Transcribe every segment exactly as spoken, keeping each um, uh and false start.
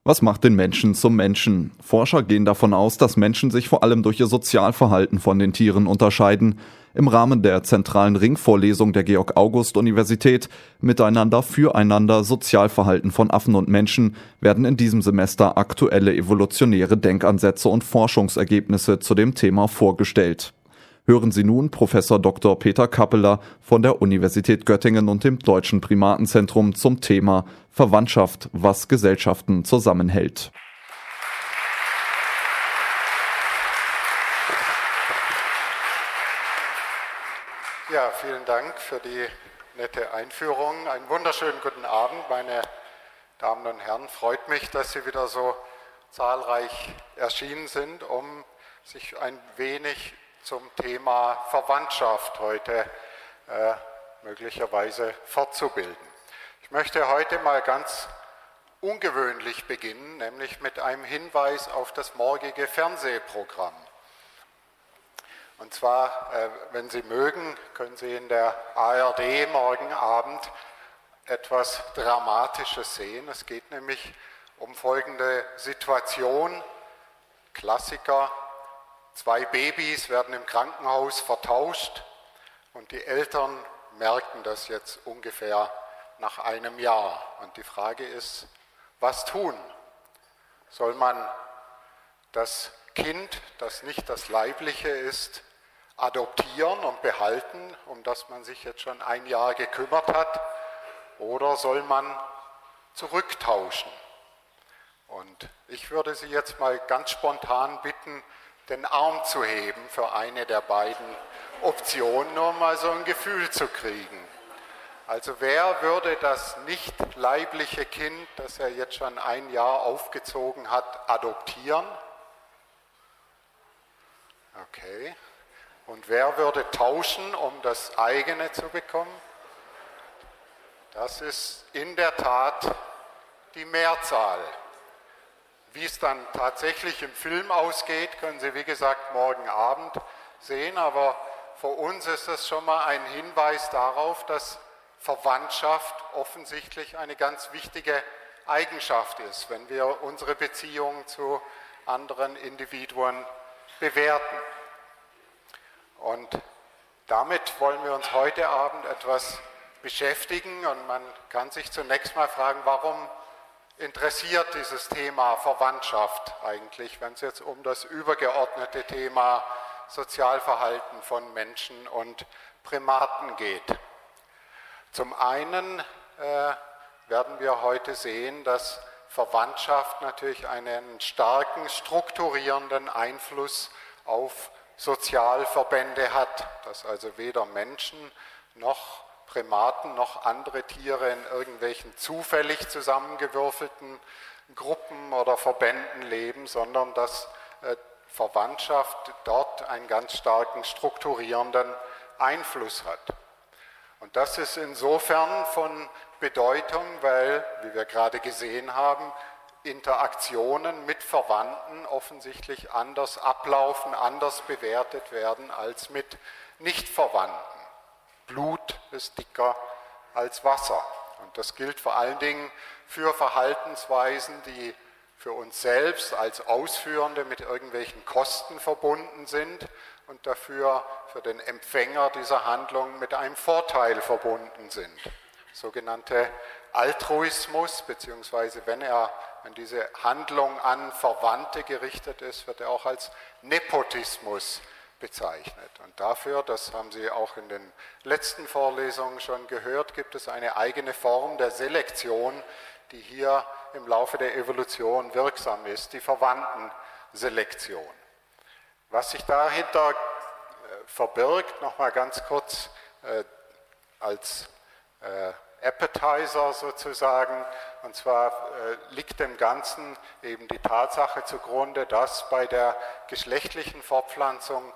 Was macht den Menschen zum Menschen? Forscher gehen davon aus, dass Menschen sich vor allem durch ihr Sozialverhalten von den Tieren unterscheiden. Im Rahmen der zentralen Ringvorlesung der Georg-August-Universität Miteinander, Füreinander, Sozialverhalten von Affen und Menschen werden in diesem Semester aktuelle evolutionäre Denkansätze und Forschungsergebnisse zu dem Thema vorgestellt. Hören Sie nun Professor Doktor Peter Kappeler von der Universität Göttingen und dem Deutschen Primatenzentrum zum Thema Verwandtschaft, was Gesellschaften zusammenhält. Ja, vielen Dank für die nette Einführung. Einen wunderschönen guten Abend, meine Damen und Herren. Freut mich, dass Sie wieder so zahlreich erschienen sind, um sich ein wenig zum Thema Verwandtschaft heute äh, möglicherweise fortzubilden. Ich möchte heute mal ganz ungewöhnlich beginnen, nämlich mit einem Hinweis auf das morgige Fernsehprogramm. Und zwar, äh, wenn Sie mögen, können Sie in der A R D morgen Abend etwas Dramatisches sehen. Es geht nämlich um folgende Situation, Klassiker. Zwei Babys werden im Krankenhaus vertauscht und die Eltern merken das jetzt ungefähr nach einem Jahr. Und die Frage ist, was tun? Soll man das Kind, das nicht das Leibliche ist, adoptieren und behalten, um das man sich jetzt schon ein Jahr gekümmert hat? Oder soll man zurücktauschen? Und ich würde Sie jetzt mal ganz spontan bitten, den Arm zu heben für eine der beiden Optionen, nur mal so ein Gefühl zu kriegen. Also wer würde das nicht leibliche Kind, das er jetzt schon ein Jahr aufgezogen hat, adoptieren? Okay. Und wer würde tauschen, um das eigene zu bekommen? Das ist in der Tat die Mehrzahl. Wie es dann tatsächlich im Film ausgeht, können Sie, wie gesagt, morgen Abend sehen. Aber für uns ist es schon mal ein Hinweis darauf, dass Verwandtschaft offensichtlich eine ganz wichtige Eigenschaft ist, wenn wir unsere Beziehungen zu anderen Individuen bewerten. Und damit wollen wir uns heute Abend etwas beschäftigen. Und man kann sich zunächst mal fragen, warum interessiert dieses Thema Verwandtschaft eigentlich, wenn es jetzt um das übergeordnete Thema Sozialverhalten von Menschen und Primaten geht. Zum einen äh, werden wir heute sehen, dass Verwandtschaft natürlich einen starken strukturierenden Einfluss auf Sozialverbände hat, dass also weder Menschen noch Primaten noch andere Tiere in irgendwelchen zufällig zusammengewürfelten Gruppen oder Verbänden leben, sondern dass äh, Verwandtschaft dort einen ganz starken strukturierenden Einfluss hat. Und das ist insofern von Bedeutung, weil, wie wir gerade gesehen haben, Interaktionen mit Verwandten offensichtlich anders ablaufen, anders bewertet werden als mit Nichtverwandten. Blut ist dicker als Wasser. Und das gilt vor allen Dingen für Verhaltensweisen, die für uns selbst als Ausführende mit irgendwelchen Kosten verbunden sind und dafür für den Empfänger dieser Handlung mit einem Vorteil verbunden sind. Sogenannte Altruismus, beziehungsweise wenn er an diese Handlung an Verwandte gerichtet ist, wird er auch als Nepotismus bezeichnet. Und dafür, das haben Sie auch in den letzten Vorlesungen schon gehört, gibt es eine eigene Form der Selektion, die hier im Laufe der Evolution wirksam ist, die Verwandtenselektion. Was sich dahinter verbirgt, nochmal ganz kurz äh, als äh, Appetizer sozusagen, und zwar äh, liegt dem Ganzen eben die Tatsache zugrunde, dass bei der geschlechtlichen Fortpflanzung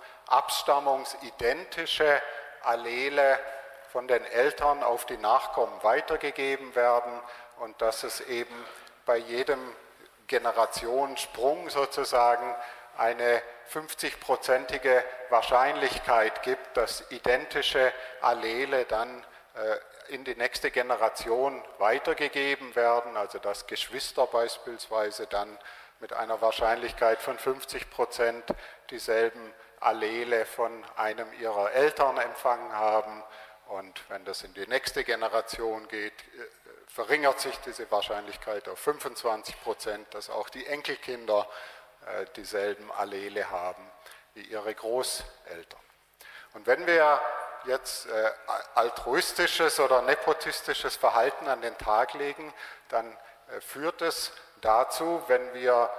abstammungsidentische Allele von den Eltern auf die Nachkommen weitergegeben werden und dass es eben bei jedem Generationensprung sozusagen eine fünfzig-prozentige Wahrscheinlichkeit gibt, dass identische Allele dann in die nächste Generation weitergegeben werden, also dass Geschwister beispielsweise dann mit einer Wahrscheinlichkeit von fünfzig Prozent dieselben Allele von einem ihrer Eltern empfangen haben. Und wenn das in die nächste Generation geht, verringert sich diese Wahrscheinlichkeit auf fünfundzwanzig Prozent, dass auch die Enkelkinder dieselben Allele haben wie ihre Großeltern. Und wenn wir jetzt altruistisches oder nepotistisches Verhalten an den Tag legen, dann führt es dazu, wenn wir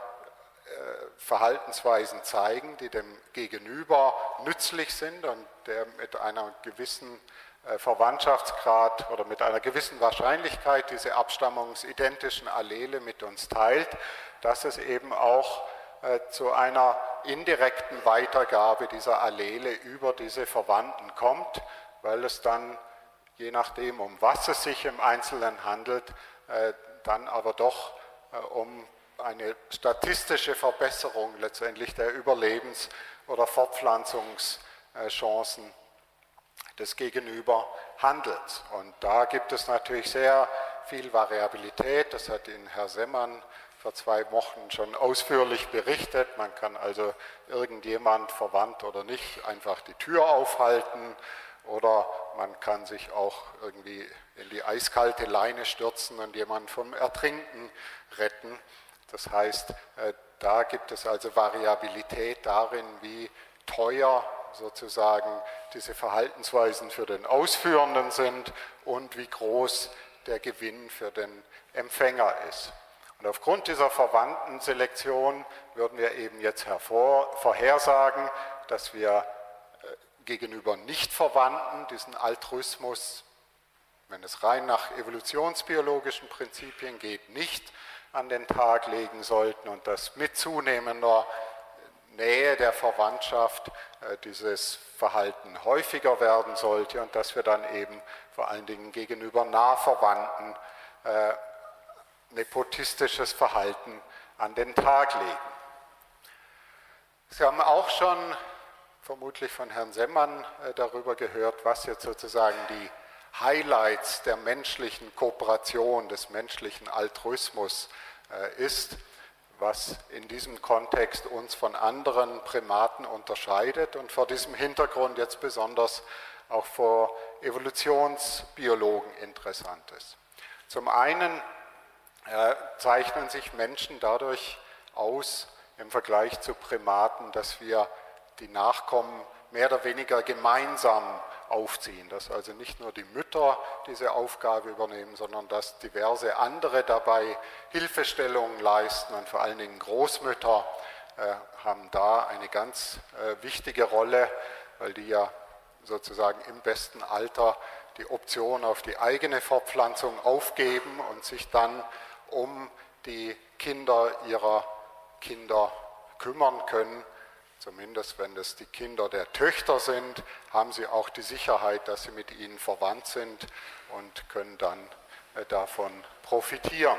Verhaltensweisen zeigen, die dem Gegenüber nützlich sind und der mit einer gewissen Verwandtschaftsgrad oder mit einer gewissen Wahrscheinlichkeit diese abstammungsidentischen Allele mit uns teilt, dass es eben auch zu einer indirekten Weitergabe dieser Allele über diese Verwandten kommt, weil es dann, je nachdem, um was es sich im Einzelnen handelt, dann aber doch um eine statistische Verbesserung letztendlich der Überlebens- oder Fortpflanzungschancen des Gegenüber handelt. Und da gibt es natürlich sehr viel Variabilität, das hat Ihnen Herr Semmann vor zwei Wochen schon ausführlich berichtet. Man kann also irgendjemand, verwandt oder nicht, einfach die Tür aufhalten oder man kann sich auch irgendwie in die eiskalte Leine stürzen und jemanden vom Ertrinken retten. Das heißt, da gibt es also Variabilität darin, wie teuer sozusagen diese Verhaltensweisen für den Ausführenden sind und wie groß der Gewinn für den Empfänger ist. Und aufgrund dieser Verwandtenselektion würden wir eben jetzt hervor, vorhersagen, dass wir gegenüber Nicht-Verwandten diesen Altruismus, wenn es rein nach evolutionsbiologischen Prinzipien geht, nicht an den Tag legen sollten und dass mit zunehmender Nähe der Verwandtschaft äh, dieses Verhalten häufiger werden sollte und dass wir dann eben vor allen Dingen gegenüber Nahverwandten äh, nepotistisches Verhalten an den Tag legen. Sie haben auch schon vermutlich von Herrn Semmann äh, darüber gehört, was jetzt sozusagen die Highlights der menschlichen Kooperation, des menschlichen Altruismus äh, ist, was in diesem Kontext uns von anderen Primaten unterscheidet und vor diesem Hintergrund jetzt besonders auch vor Evolutionsbiologen interessant ist. Zum einen äh, zeichnen sich Menschen dadurch aus im Vergleich zu Primaten, dass wir die Nachkommen mehr oder weniger gemeinsam aufziehen, dass also nicht nur die Mütter diese Aufgabe übernehmen, sondern dass diverse andere dabei Hilfestellungen leisten und vor allen Dingen Großmütter äh, haben da eine ganz äh, wichtige Rolle, weil die ja sozusagen im besten Alter die Option auf die eigene Fortpflanzung aufgeben und sich dann um die Kinder ihrer Kinder kümmern können. Zumindest wenn das die Kinder der Töchter sind, haben sie auch die Sicherheit, dass sie mit ihnen verwandt sind und können dann davon profitieren.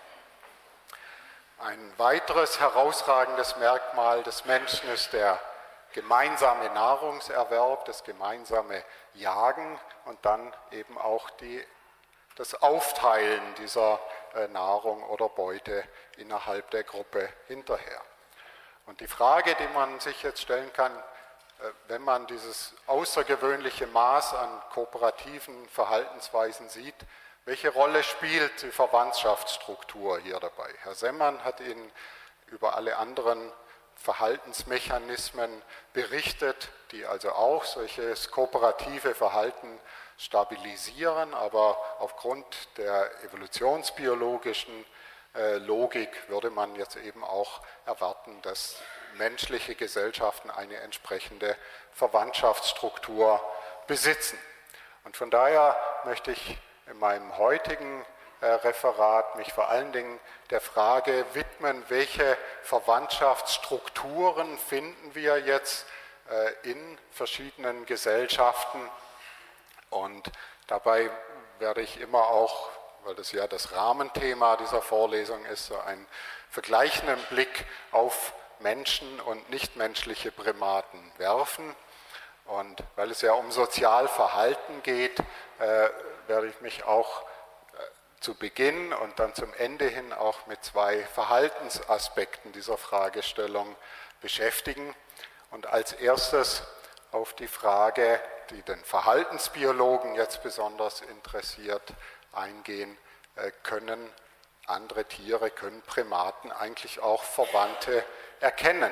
Ein weiteres herausragendes Merkmal des Menschen ist der gemeinsame Nahrungserwerb, das gemeinsame Jagen und dann eben auch die, das Aufteilen dieser Nahrung oder Beute innerhalb der Gruppe hinterher. Und die Frage, die man sich jetzt stellen kann, wenn man dieses außergewöhnliche Maß an kooperativen Verhaltensweisen sieht, welche Rolle spielt die Verwandtschaftsstruktur hier dabei? Herr Semmann hat Ihnen über alle anderen Verhaltensmechanismen berichtet, die also auch solches kooperative Verhalten stabilisieren, aber aufgrund der evolutionsbiologischen Logik würde man jetzt eben auch erwarten, dass menschliche Gesellschaften eine entsprechende Verwandtschaftsstruktur besitzen. Und von daher möchte ich in meinem heutigen Referat mich vor allen Dingen der Frage widmen, welche Verwandtschaftsstrukturen finden wir jetzt in verschiedenen Gesellschaften. Und dabei werde ich immer auch, weil das ja das Rahmenthema dieser Vorlesung ist, so einen vergleichenden Blick auf Menschen und nichtmenschliche Primaten werfen. Und weil es ja um Sozialverhalten geht, äh, werde ich mich auch äh, zu Beginn und dann zum Ende hin auch mit zwei Verhaltensaspekten dieser Fragestellung beschäftigen. Und als erstes auf die Frage, die den Verhaltensbiologen jetzt besonders interessiert, eingehen, äh, können andere Tiere, können Primaten eigentlich auch Verwandte erkennen?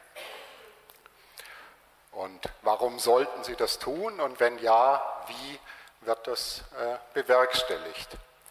Und warum sollten sie das tun? Und wenn ja, wie wird das äh, bewerkstelligt?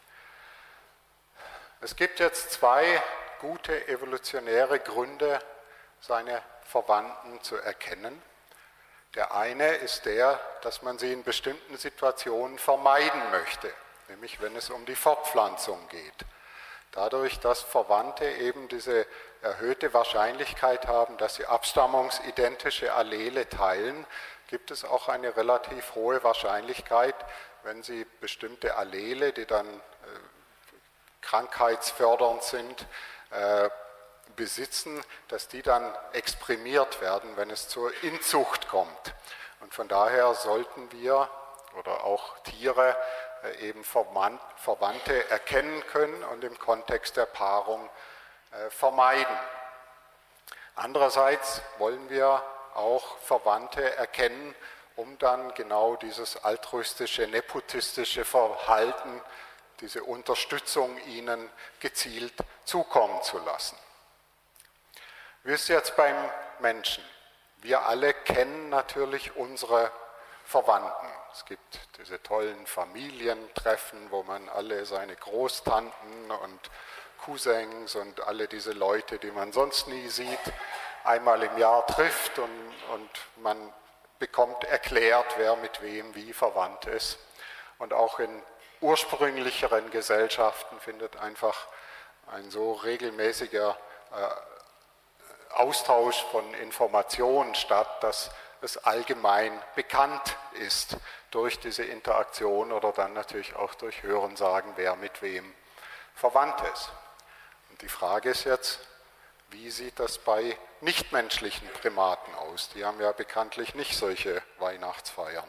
Es gibt jetzt zwei gute evolutionäre Gründe, seine Verwandten zu erkennen. Der eine ist der, dass man sie in bestimmten Situationen vermeiden möchte, nämlich wenn es um die Fortpflanzung geht. Dadurch, dass Verwandte eben diese erhöhte Wahrscheinlichkeit haben, dass sie abstammungsidentische Allele teilen, gibt es auch eine relativ hohe Wahrscheinlichkeit, wenn sie bestimmte Allele, die dann äh, krankheitsfördernd sind, äh, besitzen, dass die dann exprimiert werden, wenn es zur Inzucht kommt. Und von daher sollten wir oder auch Tiere eben Verwandte erkennen können und im Kontext der Paarung vermeiden. Andererseits wollen wir auch Verwandte erkennen, um dann genau dieses altruistische, nepotistische Verhalten, diese Unterstützung ihnen gezielt zukommen zu lassen. Wie ist es jetzt beim Menschen? Wir alle kennen natürlich unsere Verwandten. Es gibt diese tollen Familientreffen, wo man alle seine Großtanten und Cousins und alle diese Leute, die man sonst nie sieht, einmal im Jahr trifft und, und man bekommt erklärt, wer mit wem wie verwandt ist. Und auch in ursprünglicheren Gesellschaften findet einfach ein so regelmäßiger äh, Austausch von Informationen statt, dass es allgemein bekannt ist durch diese Interaktion oder dann natürlich auch durch Hörensagen, wer mit wem verwandt ist. Und die Frage ist jetzt, wie sieht das bei nichtmenschlichen Primaten aus? Die haben ja bekanntlich nicht solche Weihnachtsfeiern.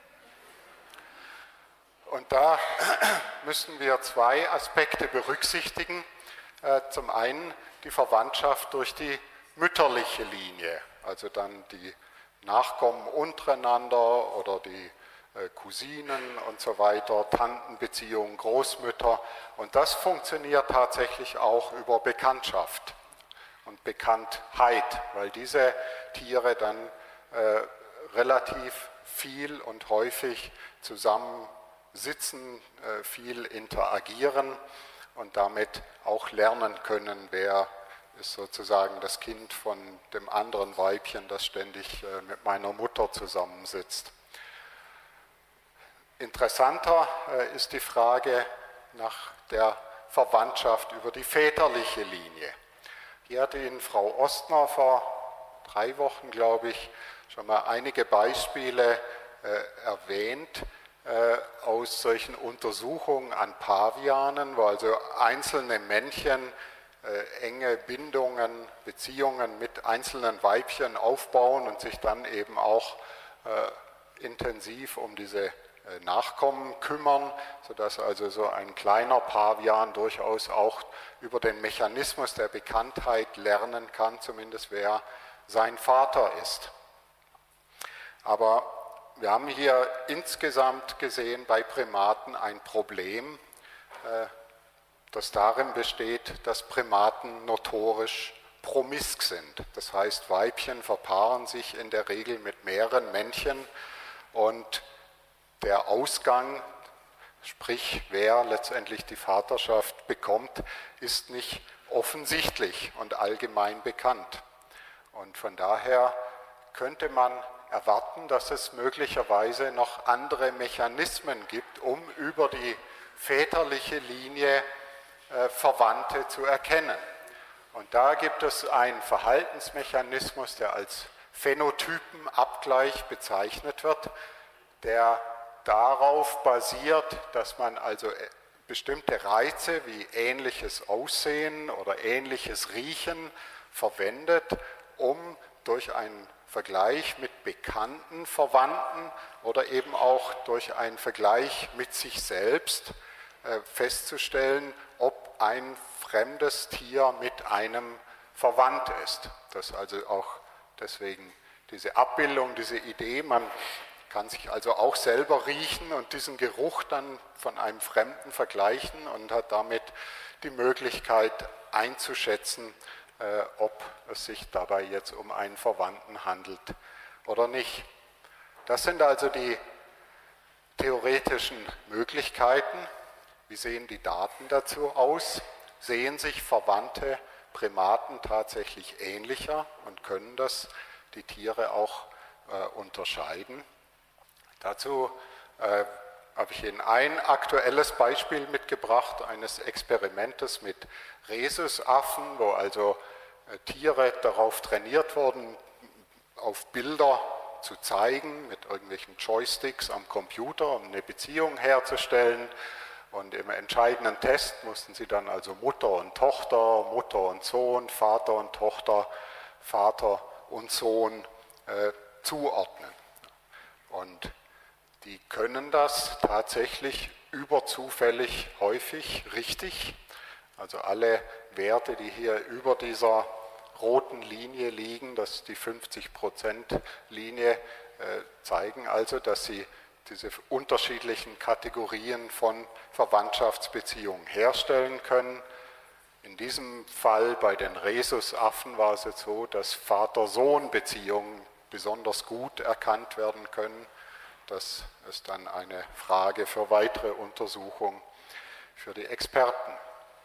Und da müssen wir zwei Aspekte berücksichtigen. Zum einen die Verwandtschaft durch die mütterliche Linie, also dann die Nachkommen untereinander oder die Cousinen und so weiter, Tantenbeziehungen, Großmütter. Und das funktioniert tatsächlich auch über Bekanntschaft und Bekanntheit, weil diese Tiere dann äh, relativ viel und häufig zusammensitzen, äh, viel interagieren und damit auch lernen können, wer ist sozusagen das Kind von dem anderen Weibchen, das ständig äh, mit meiner Mutter zusammensitzt. Interessanter äh, ist die Frage nach der Verwandtschaft über die väterliche Linie. Hier hat Ihnen Frau Ostner vor drei Wochen, glaube ich, schon mal einige Beispiele äh, erwähnt äh, aus solchen Untersuchungen an Pavianen, wo also einzelne Männchen äh, enge Bindungen, Beziehungen mit einzelnen Weibchen aufbauen und sich dann eben auch äh, intensiv um diese äh, Nachkommen kümmern, sodass also so ein kleiner Pavian durchaus auch über den Mechanismus der Bekanntheit lernen kann, zumindest wer sein Vater ist. Aber wir haben hier insgesamt gesehen bei Primaten ein Problem, das darin besteht, dass Primaten notorisch promisk sind. Das heißt, Weibchen verpaaren sich in der Regel mit mehreren Männchen und der Ausgang, sprich wer letztendlich die Vaterschaft bekommt, ist nicht offensichtlich und allgemein bekannt. Und von daher könnte man erwarten, dass es möglicherweise noch andere Mechanismen gibt, um über die väterliche Linie äh, Verwandte zu erkennen. Und da gibt es einen Verhaltensmechanismus, der als Phänotypenabgleich bezeichnet wird, der darauf basiert, dass man also bestimmte Reize wie ähnliches Aussehen oder ähnliches Riechen verwendet, um durch ein Vergleich mit bekannten Verwandten oder eben auch durch einen Vergleich mit sich selbst festzustellen, ob ein fremdes Tier mit einem verwandt ist. Das ist also auch deswegen diese Abbildung, diese Idee, man kann sich also auch selber riechen und diesen Geruch dann von einem Fremden vergleichen und hat damit die Möglichkeit einzuschätzen, äh, ob es sich dabei jetzt um einen Verwandten handelt oder nicht. Das sind also die theoretischen Möglichkeiten. Wie sehen die Daten dazu aus? Sehen sich verwandte Primaten tatsächlich ähnlicher und können das die Tiere auch äh, unterscheiden? Dazu äh, habe ich Ihnen ein aktuelles Beispiel mitgebracht, eines Experimentes mit Rhesusaffen, wo also äh, Tiere darauf trainiert wurden, auf Bilder zu zeigen, mit irgendwelchen Joysticks am Computer, um eine Beziehung herzustellen. Und im entscheidenden Test mussten sie dann also Mutter und Tochter, Mutter und Sohn, Vater und Tochter, Vater und Sohn äh, zuordnen. Und die können das tatsächlich überzufällig häufig richtig. Also alle Werte, die hier über dieser roten Linie liegen, das ist die fünfzig Prozent Linie, äh, zeigen also, dass sie diese unterschiedlichen Kategorien von Verwandtschaftsbeziehungen herstellen können. In diesem Fall bei den Rhesusaffen war es jetzt so, dass Vater-Sohn-Beziehungen besonders gut erkannt werden können. Das ist dann eine Frage für weitere Untersuchungen für die Experten.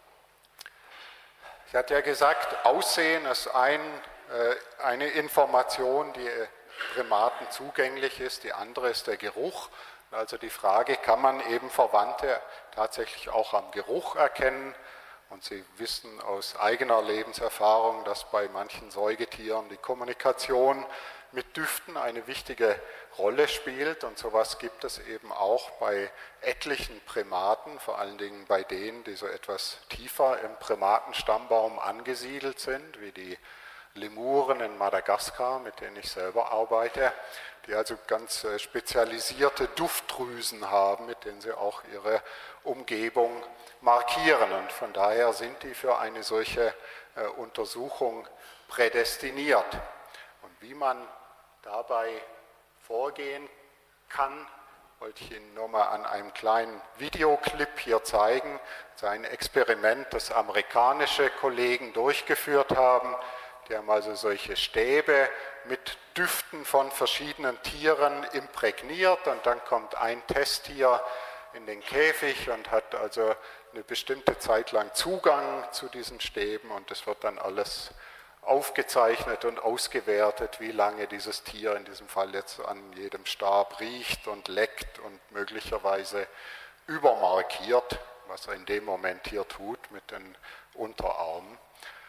Ich hatte ja gesagt, Aussehen ist ein, äh, eine Information, die Primaten zugänglich ist, die andere ist der Geruch. Also die Frage, kann man eben Verwandte tatsächlich auch am Geruch erkennen? Und Sie wissen aus eigener Lebenserfahrung, dass bei manchen Säugetieren die Kommunikation mit Düften eine wichtige Rolle spielt. Und sowas gibt es eben auch bei etlichen Primaten, vor allen Dingen bei denen, die so etwas tiefer im Primatenstammbaum angesiedelt sind, wie die Lemuren in Madagaskar, mit denen ich selber arbeite, die also ganz spezialisierte Duftdrüsen haben, mit denen sie auch ihre Umgebung markieren. Und von daher sind die für eine solche äh, Untersuchung prädestiniert. Und wie man dabei vorgehen kann, wollte ich Ihnen nur mal an einem kleinen Videoclip hier zeigen. Das ist ein Experiment, das amerikanische Kollegen durchgeführt haben. Die haben also solche Stäbe mit Düften von verschiedenen Tieren imprägniert und dann kommt ein Testtier in den Käfig und hat also eine bestimmte Zeit lang Zugang zu diesen Stäben und es wird dann alles aufgezeichnet und ausgewertet, wie lange dieses Tier in diesem Fall jetzt an jedem Stab riecht und leckt und möglicherweise übermarkiert, was er in dem Moment hier tut mit den Unterarmen.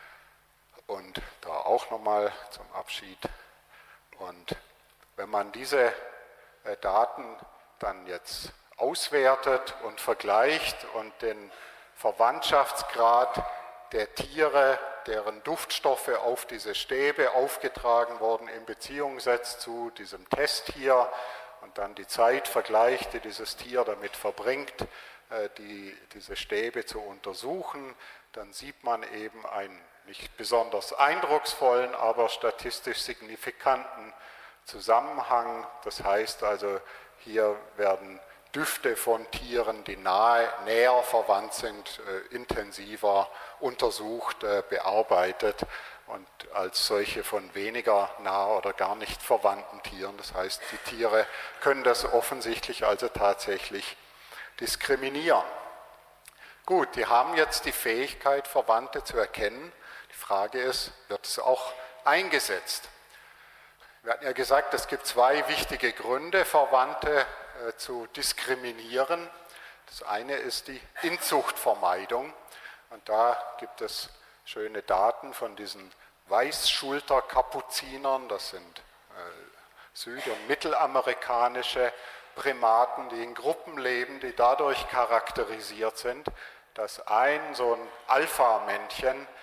Und da auch nochmal zum Abschied. Und wenn man diese Daten dann jetzt auswertet und vergleicht und den Verwandtschaftsgrad der Tiere, deren Duftstoffe auf diese Stäbe aufgetragen wurden, in Beziehung setzt zu diesem Test hier und dann die Zeit vergleicht, die dieses Tier damit verbringt, die, diese Stäbe zu untersuchen, dann sieht man eben einen nicht besonders eindrucksvollen, aber statistisch signifikanten Zusammenhang. Das heißt also, hier werden Düfte von Tieren, die nahe, näher verwandt sind, äh, intensiver untersucht, äh, bearbeitet und als solche von weniger nah oder gar nicht verwandten Tieren. Das heißt, die Tiere können das offensichtlich also tatsächlich diskriminieren. Gut, die haben jetzt die Fähigkeit, Verwandte zu erkennen. Die Frage ist, wird es auch eingesetzt? Wir hatten ja gesagt, es gibt zwei wichtige Gründe, Verwandte äh, zu diskriminieren. Das eine ist die Inzuchtvermeidung. Und da gibt es schöne Daten von diesen Weißschulterkapuzinern. Das sind äh, süd- und mittelamerikanische Primaten, die in Gruppen leben, die dadurch charakterisiert sind, dass ein so ein Alpha-Männchen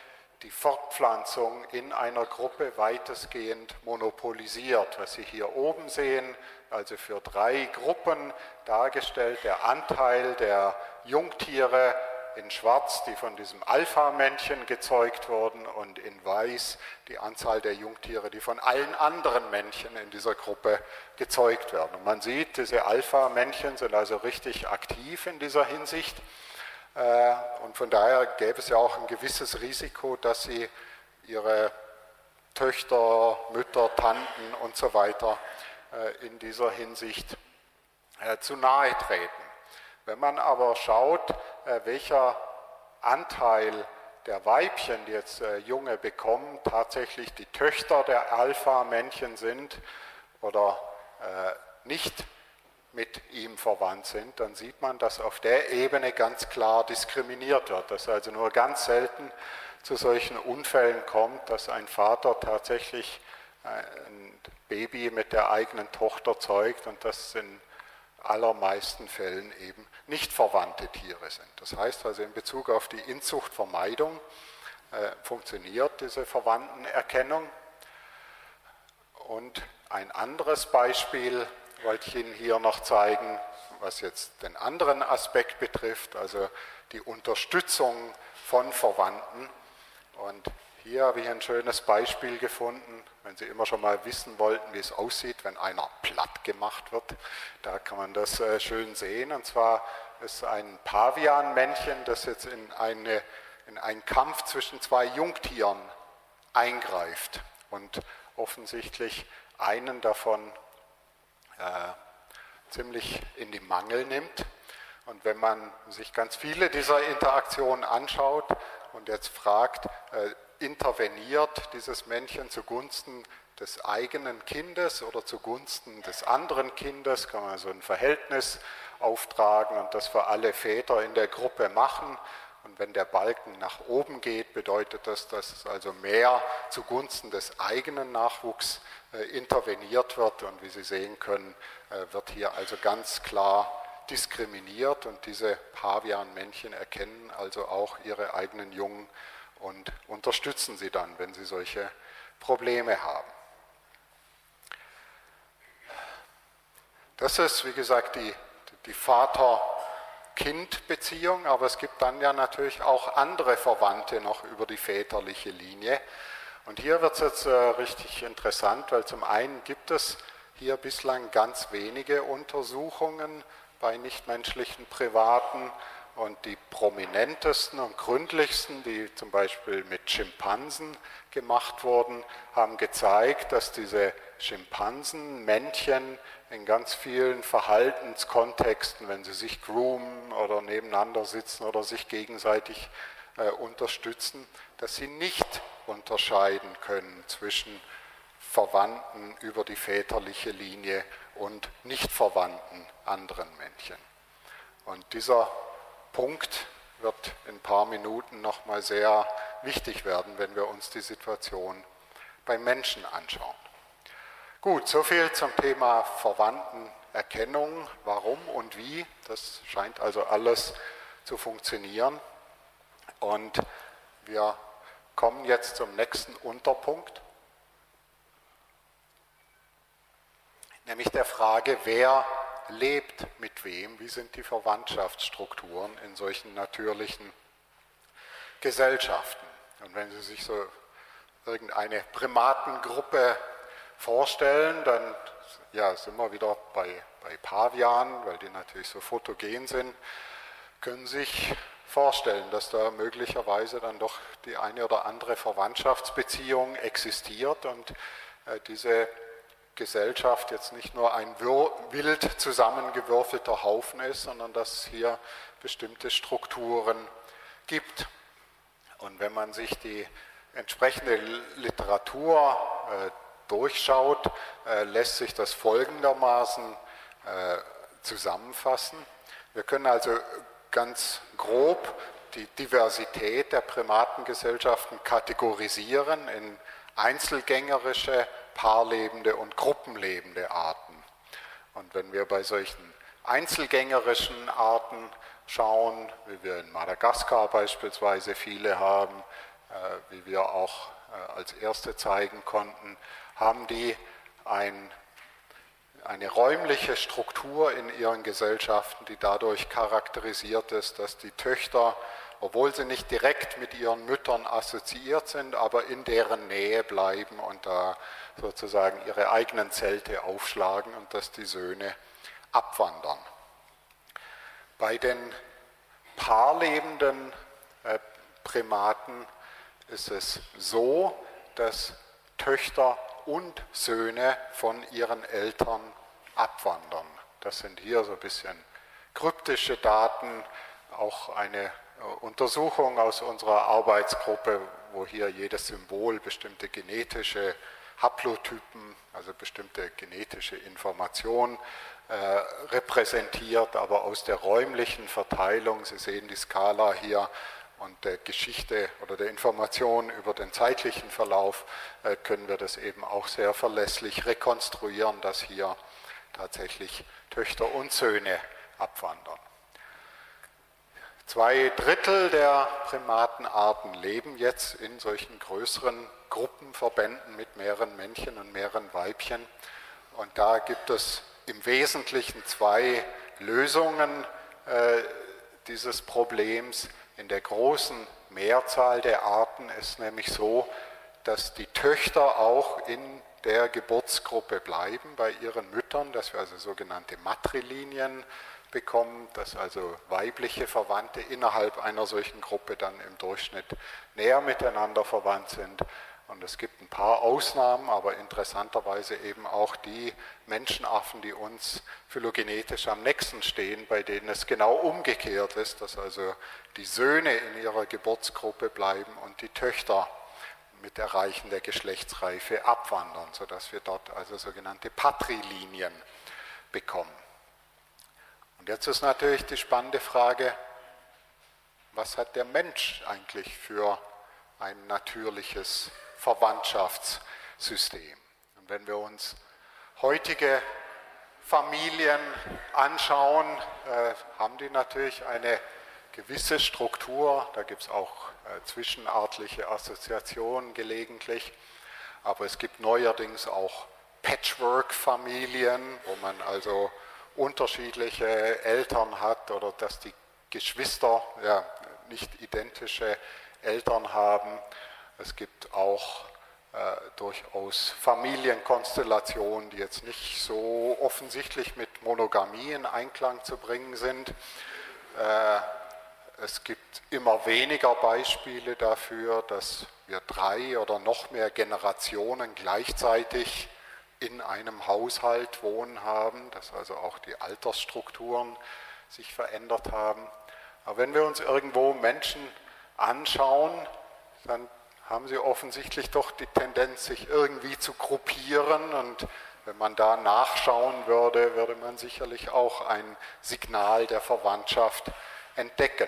die Fortpflanzung in einer Gruppe weitestgehend monopolisiert. Was Sie hier oben sehen, also für drei Gruppen dargestellt, der Anteil der Jungtiere in Schwarz, die von diesem Alpha-Männchen gezeugt wurden, und in Weiß die Anzahl der Jungtiere, die von allen anderen Männchen in dieser Gruppe gezeugt werden. Und man sieht, diese Alpha-Männchen sind also richtig aktiv in dieser Hinsicht. Und von daher gäbe es ja auch ein gewisses Risiko, dass sie ihre Töchter, Mütter, Tanten und so weiter in dieser Hinsicht zu nahe treten. Wenn man aber schaut, welcher Anteil der Weibchen, die jetzt Junge bekommen, tatsächlich die Töchter der Alpha-Männchen sind oder nicht mit ihm verwandt sind, dann sieht man, dass auf der Ebene ganz klar diskriminiert wird, dass also nur ganz selten zu solchen Unfällen kommt, dass ein Vater tatsächlich ein Baby mit der eigenen Tochter zeugt und das in allermeisten Fällen eben nicht verwandte Tiere sind. Das heißt also in Bezug auf die Inzuchtvermeidung äh, funktioniert diese Verwandtenerkennung. Und ein anderes Beispiel wollte ich Ihnen hier noch zeigen, was jetzt den anderen Aspekt betrifft, also die Unterstützung von Verwandten. Und hier habe ich ein schönes Beispiel gefunden, wenn Sie immer schon mal wissen wollten, wie es aussieht, wenn einer platt gemacht wird. Da kann man das schön sehen. Und zwar ist ein Pavianmännchen, das jetzt in, eine, in einen Kampf zwischen zwei Jungtieren eingreift und offensichtlich einen davon äh, ziemlich in die Mangel nimmt. Und wenn man sich ganz viele dieser Interaktionen anschaut und jetzt fragt, äh, interveniert dieses Männchen zugunsten des eigenen Kindes oder zugunsten des anderen Kindes, kann man so ein Verhältnis auftragen und das für alle Väter in der Gruppe machen. Und wenn der Balken nach oben geht, bedeutet das, dass es also mehr zugunsten des eigenen Nachwuchs äh, interveniert wird. Und wie Sie sehen können, äh, wird hier also ganz klar diskriminiert. Und diese Pavianmännchen erkennen also auch ihre eigenen Jungen und unterstützen sie dann, wenn sie solche Probleme haben. Das ist, wie gesagt, die, die Vater-Kind-Beziehung, aber es gibt dann ja natürlich auch andere Verwandte noch über die väterliche Linie. Und hier wird es jetzt äh, richtig interessant, weil zum einen gibt es hier bislang ganz wenige Untersuchungen bei nichtmenschlichen Primaten. Und die prominentesten und gründlichsten, die zum Beispiel mit Schimpansen gemacht wurden, haben gezeigt, dass diese Schimpansenmännchen in ganz vielen Verhaltenskontexten, wenn sie sich groomen oder nebeneinander sitzen oder sich gegenseitig äh, unterstützen, dass sie nicht unterscheiden können zwischen Verwandten über die väterliche Linie und nicht verwandten anderen Männchen. Und dieser Punkt wird in ein paar Minuten nochmal sehr wichtig werden, wenn wir uns die Situation beim Menschen anschauen. Gut, soviel zum Thema Verwandtenerkennung, warum und wie. Das scheint also alles zu funktionieren. Und wir kommen jetzt zum nächsten Unterpunkt, nämlich der Frage, wer lebt mit wem, wie sind die Verwandtschaftsstrukturen in solchen natürlichen Gesellschaften. Und wenn Sie sich so irgendeine Primatengruppe vorstellen, dann ja, sind wir wieder bei, bei Pavianen, weil die natürlich so fotogen sind, können Sie sich vorstellen, dass da möglicherweise dann doch die eine oder andere Verwandtschaftsbeziehung existiert und äh, diese Gesellschaft jetzt nicht nur ein wild zusammengewürfelter Haufen ist, sondern dass es hier bestimmte Strukturen gibt. Und wenn man sich die entsprechende Literatur äh, durchschaut, äh, lässt sich das folgendermaßen äh, zusammenfassen. Wir können also ganz grob die Diversität der Primatengesellschaften kategorisieren in einzelgängerische, paarlebende und gruppenlebende Arten. Und wenn wir bei solchen einzelgängerischen Arten schauen, wie wir in Madagaskar beispielsweise viele haben, wie wir auch als erste zeigen konnten, haben die ein, eine räumliche Struktur in ihren Gesellschaften, die dadurch charakterisiert ist, dass die Töchter, obwohl sie nicht direkt mit ihren Müttern assoziiert sind, aber in deren Nähe bleiben und da sozusagen ihre eigenen Zelte aufschlagen und dass die Söhne abwandern. Bei den paarlebenden äh, Primaten ist es so, dass Töchter und Söhne von ihren Eltern abwandern. Das sind hier so ein bisschen kryptische Daten, auch eine Untersuchung aus unserer Arbeitsgruppe, wo hier jedes Symbol bestimmte genetische Haplotypen, also bestimmte genetische Informationen äh, repräsentiert, aber aus der räumlichen Verteilung, Sie sehen die Skala hier, und der Geschichte oder der Information über den zeitlichen Verlauf äh, können wir das eben auch sehr verlässlich rekonstruieren, dass hier tatsächlich Töchter und Söhne abwandern. Zwei Drittel der Primatenarten leben jetzt in solchen größeren Gruppenverbänden mit mehreren Männchen und mehreren Weibchen. Und da gibt es im Wesentlichen zwei Lösungen äh, dieses Problems. In der großen Mehrzahl der Arten ist es nämlich so, dass die Töchter auch in der Geburtsgruppe bleiben bei ihren Müttern, dass wir also sogenannte Matrilinien bekommen, dass also weibliche Verwandte innerhalb einer solchen Gruppe dann im Durchschnitt näher miteinander verwandt sind. Und es gibt ein paar Ausnahmen, aber interessanterweise eben auch die Menschenaffen, die uns phylogenetisch am nächsten stehen, bei denen es genau umgekehrt ist, dass also die Söhne in ihrer Geburtsgruppe bleiben und die Töchter mit Erreichen der Geschlechtsreife abwandern, sodass wir dort also sogenannte Patrilinien bekommen. Und jetzt ist natürlich die spannende Frage, was hat der Mensch eigentlich für ein natürliches Verwandtschaftssystem? Und wenn wir uns heutige Familien anschauen, äh, haben die natürlich eine gewisse Struktur, da gibt es auch äh, zwischenartliche Assoziationen gelegentlich, aber es gibt neuerdings auch Patchwork-Familien, wo man also unterschiedliche Eltern hat oder dass die Geschwister ja, nicht identische Eltern haben. Es gibt auch äh, durchaus Familienkonstellationen, die jetzt nicht so offensichtlich mit Monogamie in Einklang zu bringen sind. Äh, es gibt immer weniger Beispiele dafür, dass wir drei oder noch mehr Generationen gleichzeitig in einem Haushalt wohnen haben, dass also auch die Altersstrukturen sich verändert haben. Aber wenn wir uns irgendwo Menschen anschauen, dann haben sie offensichtlich doch die Tendenz, sich irgendwie zu gruppieren, und wenn man da nachschauen würde, würde man sicherlich auch ein Signal der Verwandtschaft entdecken.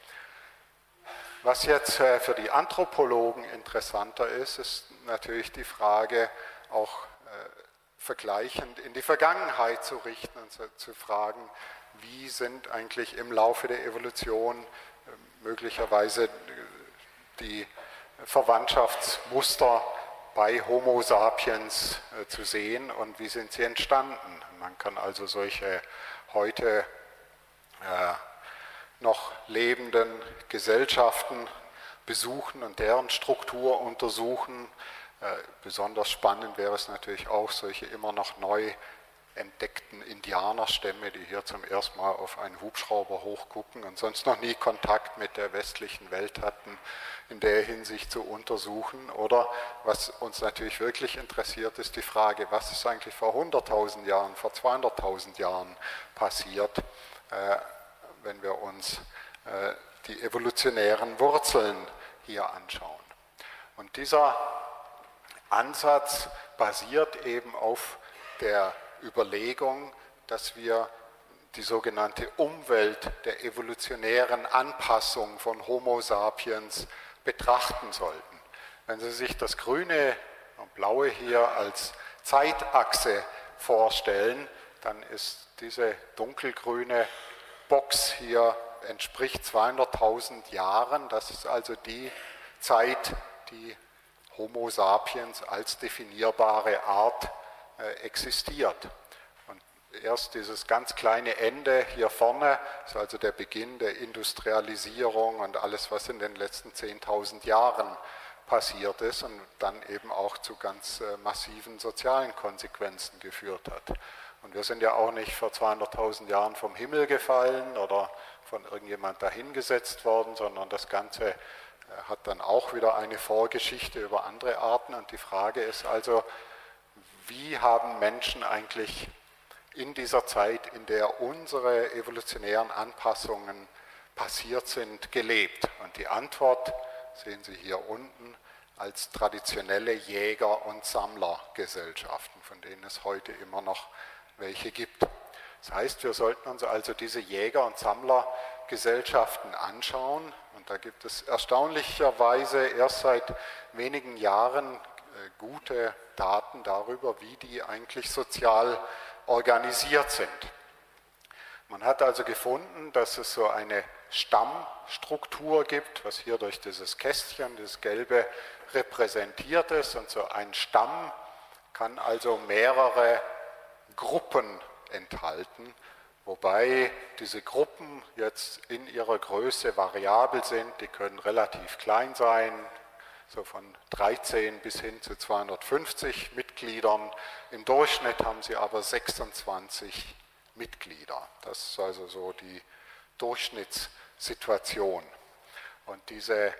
Was jetzt für die Anthropologen interessanter ist, ist natürlich die Frage, auch vergleichend in die Vergangenheit zu richten und zu, zu fragen, wie sind eigentlich im Laufe der Evolution äh, möglicherweise die Verwandtschaftsmuster bei Homo sapiens äh, zu sehen und wie sind sie entstanden. Man kann also solche heute äh, noch lebenden Gesellschaften besuchen und deren Struktur untersuchen. Besonders spannend wäre es natürlich auch, solche immer noch neu entdeckten Indianerstämme, die hier zum ersten Mal auf einen Hubschrauber hochgucken und sonst noch nie Kontakt mit der westlichen Welt hatten, in der Hinsicht zu untersuchen. Oder was uns natürlich wirklich interessiert, ist die Frage, was ist eigentlich vor hunderttausend Jahren, vor zweihunderttausend Jahren passiert, äh, wenn wir uns äh, die evolutionären Wurzeln hier anschauen. Und dieser Ansatz basiert eben auf der Überlegung, dass wir die sogenannte Umwelt der evolutionären Anpassung von Homo sapiens betrachten sollten. Wenn Sie sich das Grüne und Blaue hier als Zeitachse vorstellen, dann ist diese dunkelgrüne Box hier entspricht zweihunderttausend Jahren. Das ist also die Zeit die Homo sapiens als definierbare Art äh, existiert. Und erst dieses ganz kleine Ende hier vorne ist also der Beginn der Industrialisierung und alles, was in den letzten zehntausend Jahren passiert ist und dann eben auch zu ganz äh, massiven sozialen Konsequenzen geführt hat. Und wir sind ja auch nicht vor zweihunderttausend Jahren vom Himmel gefallen oder von irgendjemand dahingesetzt worden, sondern das Ganze hat dann auch wieder eine Vorgeschichte über andere Arten. Und die Frage ist also, wie haben Menschen eigentlich in dieser Zeit, in der unsere evolutionären Anpassungen passiert sind, gelebt? Und die Antwort sehen Sie hier unten als traditionelle Jäger- und Sammlergesellschaften, von denen es heute immer noch welche gibt. Das heißt, wir sollten uns also diese Jäger- und Sammlergesellschaften anschauen. Und da gibt es erstaunlicherweise erst seit wenigen Jahren gute Daten darüber, wie die eigentlich sozial organisiert sind. Man hat also gefunden, dass es so eine Stammstruktur gibt, was hier durch dieses Kästchen, das Gelbe, repräsentiert ist. Und so ein Stamm kann also mehrere Gruppen enthalten, wobei diese Gruppen jetzt in ihrer Größe variabel sind. Die können relativ klein sein, so von dreizehn bis hin zu zweihundertfünfzig Mitgliedern. Im Durchschnitt haben sie aber sechsundzwanzig Mitglieder. Das ist also so die Durchschnittssituation. Und diese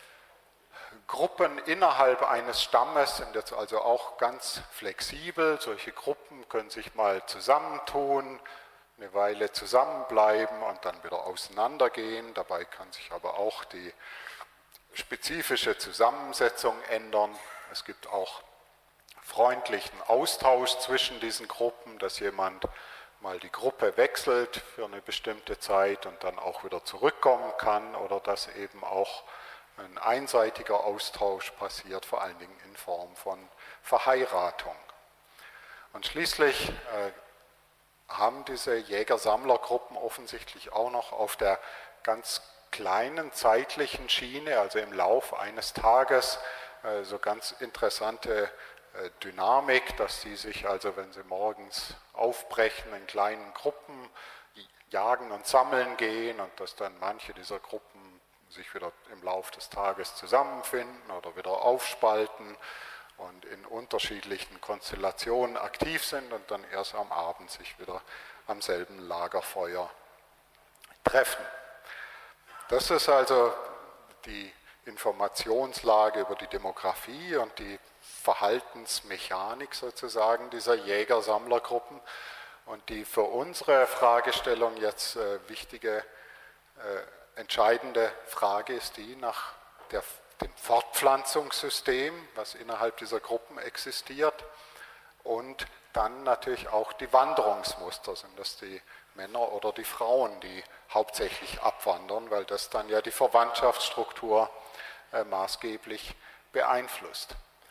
Gruppen innerhalb eines Stammes sind jetzt also auch ganz flexibel. Solche Gruppen können sich mal zusammentun, eine Weile zusammenbleiben und dann wieder auseinandergehen. Dabei kann sich aber auch die spezifische Zusammensetzung ändern. Es gibt auch freundlichen Austausch zwischen diesen Gruppen, dass jemand mal die Gruppe wechselt für eine bestimmte Zeit und dann auch wieder zurückkommen kann, oder dass eben auch ein einseitiger Austausch passiert, vor allen Dingen in Form von Verheiratung. Und schließlich äh, haben diese Jäger-Sammler-Gruppen offensichtlich auch noch auf der ganz kleinen zeitlichen Schiene, also im Lauf eines Tages, äh, so ganz interessante äh, Dynamik, dass sie sich also, wenn sie morgens aufbrechen, in kleinen Gruppen jagen und sammeln gehen und dass dann manche dieser Gruppen sich wieder im Laufe des Tages zusammenfinden oder wieder aufspalten und in unterschiedlichen Konstellationen aktiv sind und dann erst am Abend sich wieder am selben Lagerfeuer treffen. Das ist also die Informationslage über die Demografie und die Verhaltensmechanik sozusagen dieser Jäger-Sammlergruppen. Und die für unsere Fragestellung jetzt äh, wichtige, äh, entscheidende Frage ist die nach der, dem Fortpflanzungssystem, was innerhalb dieser Gruppen existiert, und dann natürlich auch die Wanderungsmuster. Sind das die Männer oder die Frauen, die hauptsächlich abwandern, weil das dann ja die Verwandtschaftsstruktur äh, maßgeblich beeinflusst.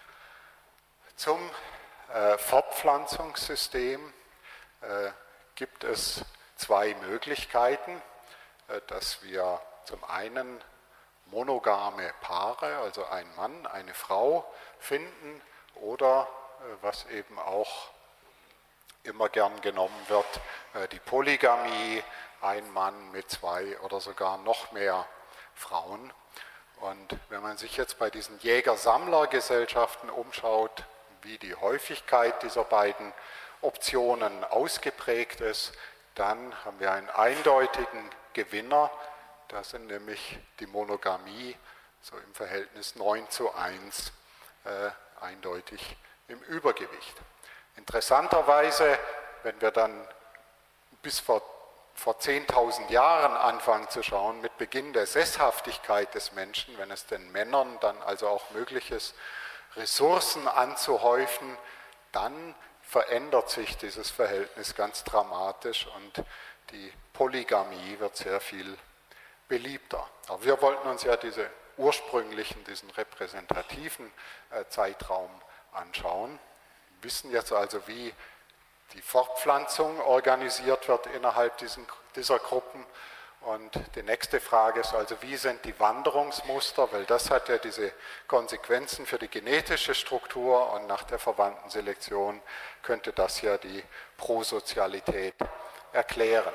Zum äh, Fortpflanzungssystem äh, gibt es zwei Möglichkeiten, äh, dass wir zum einen monogame Paare, also ein Mann, eine Frau finden, oder äh, was eben auch immer gern genommen wird, äh, die Polygamie, ein Mann mit zwei oder sogar noch mehr Frauen. Und wenn man sich jetzt bei diesen Jäger-Sammler-Gesellschaften umschaut, wie die Häufigkeit dieser beiden Optionen ausgeprägt ist, dann haben wir einen eindeutigen Gewinner. Das sind nämlich die Monogamie, so im Verhältnis neun zu eins, äh, eindeutig im Übergewicht. Interessanterweise, wenn wir dann bis vor, vor zehntausend Jahren anfangen zu schauen, mit Beginn der Sesshaftigkeit des Menschen, wenn es den Männern dann also auch möglich ist, Ressourcen anzuhäufen, dann verändert sich dieses Verhältnis ganz dramatisch und die Polygamie wird sehr viel beliebter. Aber wir wollten uns ja diese ursprünglichen, diesen repräsentativen äh, Zeitraum anschauen. Wir wissen jetzt also, wie die Fortpflanzung organisiert wird innerhalb diesen, dieser Gruppen. Und die nächste Frage ist also, wie sind die Wanderungsmuster, weil das hat ja diese Konsequenzen für die genetische Struktur und nach der Verwandtenselektion könnte das ja die Prosozialität erklären.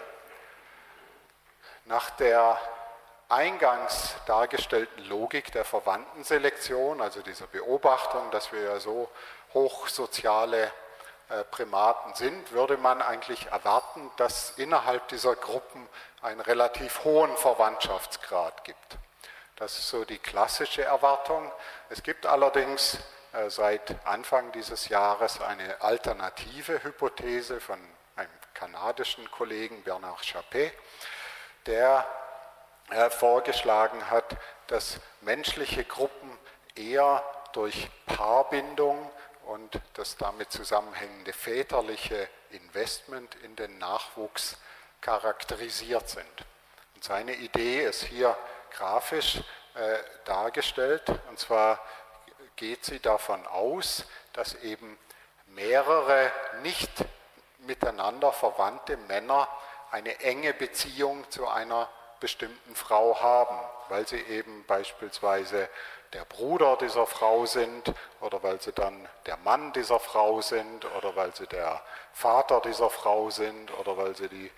Nach der eingangs dargestellten Logik der Verwandtenselektion, also dieser Beobachtung, dass wir ja so hochsoziale Primaten sind, würde man eigentlich erwarten, dass innerhalb dieser Gruppen einen relativ hohen Verwandtschaftsgrad gibt. Das ist so die klassische Erwartung. Es gibt allerdings seit Anfang dieses Jahres eine alternative Hypothese von einem kanadischen Kollegen, Bernard Chappé, der vorgeschlagen hat, dass menschliche Gruppen eher durch Paarbindung und das damit zusammenhängende väterliche Investment in den Nachwuchs charakterisiert sind. Und seine Idee ist hier grafisch äh, dargestellt, und zwar geht sie davon aus, dass eben mehrere nicht miteinander verwandte Männer eine enge Beziehung zu einer bestimmten Frau haben, weil sie eben beispielsweise der Bruder dieser Frau sind oder weil sie dann der Mann dieser Frau sind oder weil sie der Vater dieser Frau sind oder weil sie die,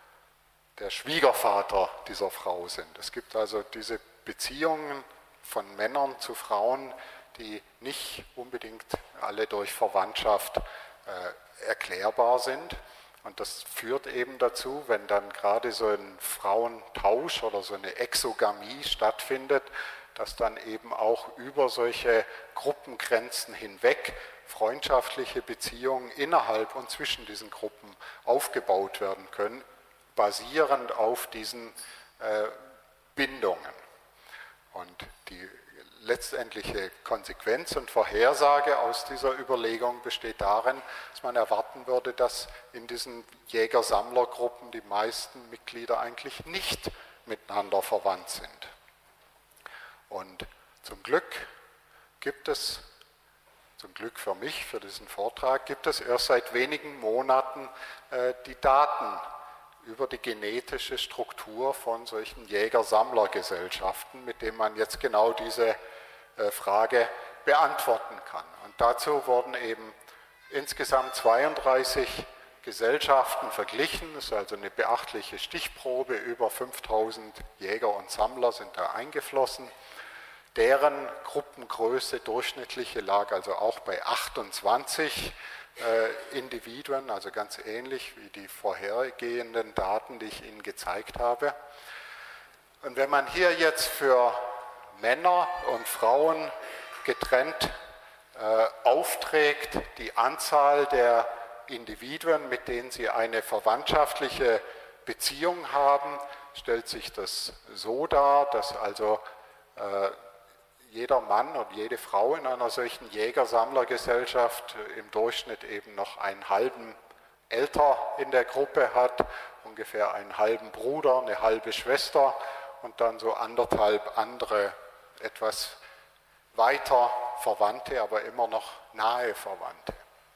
der Schwiegervater dieser Frau sind. Es gibt also diese Beziehungen von Männern zu Frauen, die nicht unbedingt alle durch Verwandtschaft äh, erklärbar sind. Und das führt eben dazu, wenn dann gerade so ein Frauentausch oder so eine Exogamie stattfindet, dass dann eben auch über solche Gruppengrenzen hinweg freundschaftliche Beziehungen innerhalb und zwischen diesen Gruppen aufgebaut werden können, basierend auf diesen äh, Bindungen. Und die letztendliche Konsequenz und Vorhersage aus dieser Überlegung besteht darin, dass man erwarten würde, dass in diesen Jäger-Sammler-Gruppen die meisten Mitglieder eigentlich nicht miteinander verwandt sind. Und zum Glück gibt es, zum Glück für mich, für diesen Vortrag, gibt es erst seit wenigen Monaten äh, die Daten über die genetische Struktur von solchen Jäger-Sammler-Gesellschaften, mit denen man jetzt genau diese äh, Frage beantworten kann. Und dazu wurden eben insgesamt zweiunddreißig Gesellschaften verglichen, das ist also eine beachtliche Stichprobe, über fünftausend Jäger und Sammler sind da eingeflossen. Deren Gruppengröße durchschnittliche lag also auch bei achtundzwanzig äh, Individuen, also ganz ähnlich wie die vorhergehenden Daten, die ich Ihnen gezeigt habe. Und wenn man hier jetzt für Männer und Frauen getrennt äh, aufträgt, die Anzahl der Individuen, mit denen sie eine verwandtschaftliche Beziehung haben, stellt sich das so dar, dass also äh, jeder Mann und jede Frau in einer solchen Jäger-Sammler-Gesellschaft im Durchschnitt eben noch einen halben älter in der Gruppe hat, ungefähr einen halben Bruder, eine halbe Schwester und dann so anderthalb andere, etwas weiter Verwandte, aber immer noch nahe Verwandte.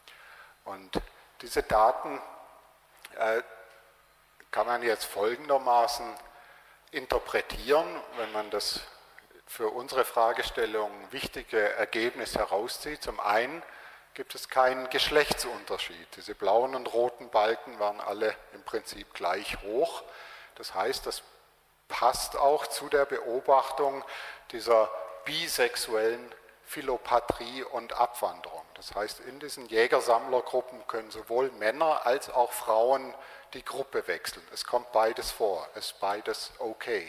Und diese Daten äh, kann man jetzt folgendermaßen interpretieren, wenn man das für unsere Fragestellung wichtige Ergebnis herauszieht. Zum einen gibt es keinen Geschlechtsunterschied. Diese blauen und roten Balken waren alle im Prinzip gleich hoch. Das heißt, das passt auch zu der Beobachtung dieser bisexuellen Philopatrie und Abwanderung. Das heißt, in diesen Jäger-Sammler-Gruppen können sowohl Männer als auch Frauen die Gruppe wechseln. Es kommt beides vor, es ist beides okay.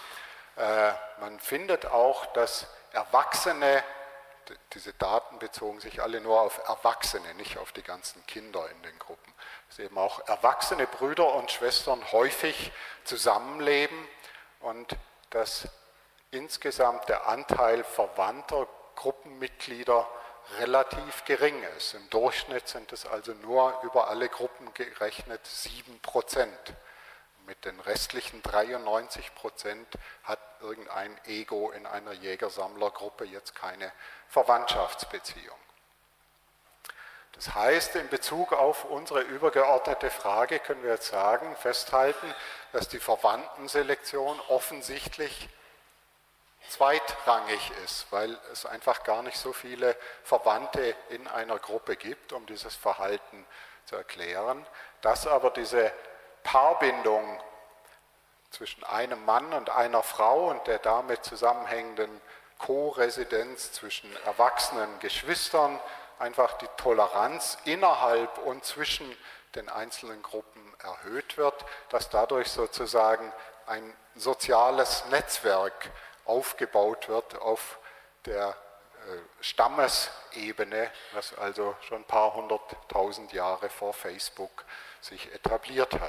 Äh, man findet auch, dass Erwachsene, diese Daten bezogen sich alle nur auf Erwachsene, nicht auf die ganzen Kinder in den Gruppen, dass eben auch erwachsene Brüder und Schwestern häufig zusammenleben und dass insgesamt der Anteil verwandter Gruppenmitglieder relativ gering ist. Im Durchschnitt sind es also nur über alle Gruppen gerechnet sieben Prozent. Mit den restlichen dreiundneunzig Prozent hat irgendein Ego in einer Jägersammlergruppe jetzt keine Verwandtschaftsbeziehung. Das heißt, in Bezug auf unsere übergeordnete Frage können wir jetzt sagen, festhalten, dass die Verwandtenselektion offensichtlich zweitrangig ist, weil es einfach gar nicht so viele Verwandte in einer Gruppe gibt, um dieses Verhalten zu erklären, dass aber diese Paarbindung zwischen einem Mann und einer Frau und der damit zusammenhängenden Koresidenz zwischen erwachsenen Geschwistern einfach die Toleranz innerhalb und zwischen den einzelnen Gruppen erhöht wird, dass dadurch sozusagen ein soziales Netzwerk aufgebaut wird auf der Stammesebene, was also schon ein paar hunderttausend Jahre vor Facebook sich etabliert hat.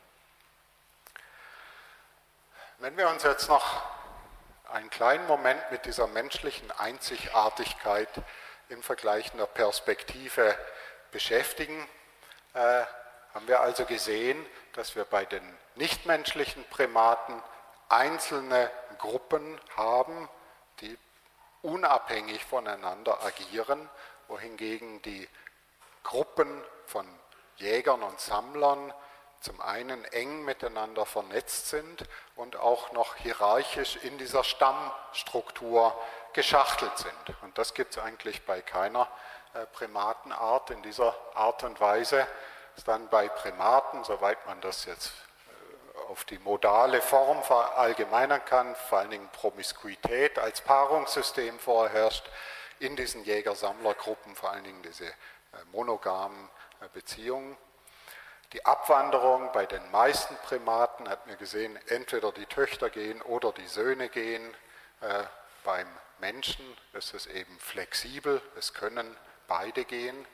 Wenn wir uns jetzt noch einen kleinen Moment mit dieser menschlichen Einzigartigkeit in vergleichender Perspektive beschäftigen, äh, haben wir also gesehen, dass wir bei den nichtmenschlichen Primaten einzelne Gruppen haben, die unabhängig voneinander agieren, wohingegen die Gruppen von Jägern und Sammlern zum einen eng miteinander vernetzt sind und auch noch hierarchisch in dieser Stammstruktur geschachtelt sind. Und das gibt es eigentlich bei keiner Primatenart in dieser Art und Weise. Ist dann bei Primaten, soweit man das jetzt auf die modale Form verallgemeinern kann, vor allen Dingen Promiskuität als Paarungssystem vorherrscht, in diesen Jäger-Sammler-Gruppen vor allen Dingen diese monogamen Beziehungen. Die Abwanderung bei den meisten Primaten hat man gesehen, entweder die Töchter gehen oder die Söhne gehen. Äh, beim Menschen ist es eben flexibel, es können beide gehen.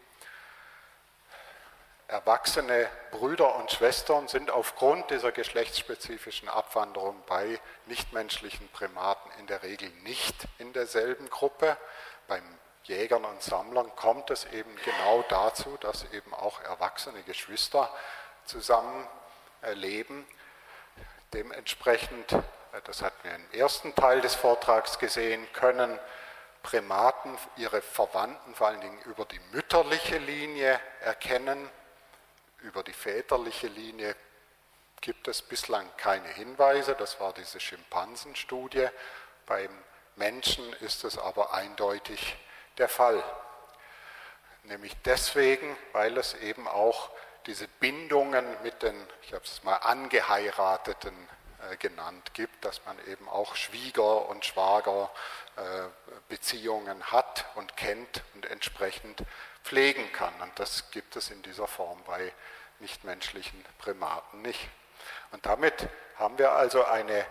Erwachsene Brüder und Schwestern sind aufgrund dieser geschlechtsspezifischen Abwanderung bei nichtmenschlichen Primaten in der Regel nicht in derselben Gruppe. Beim Jägern und Sammlern kommt es eben genau dazu, dass eben auch erwachsene Geschwister zusammen leben. Dementsprechend, das hatten wir im ersten Teil des Vortrags gesehen, können Primaten ihre Verwandten vor allen Dingen über die mütterliche Linie erkennen. Über die väterliche Linie gibt es bislang keine Hinweise, das war diese Schimpansenstudie. Beim Menschen ist es aber eindeutig der Fall. Nämlich deswegen, weil es eben auch diese Bindungen mit den, ich habe es mal Angeheirateten äh, genannt, gibt, dass man eben auch Schwieger- und Schwagerbeziehungen äh, hat und kennt und entsprechend pflegen kann. Und das gibt es in dieser Form bei nichtmenschlichen Primaten nicht. Und damit haben wir also eine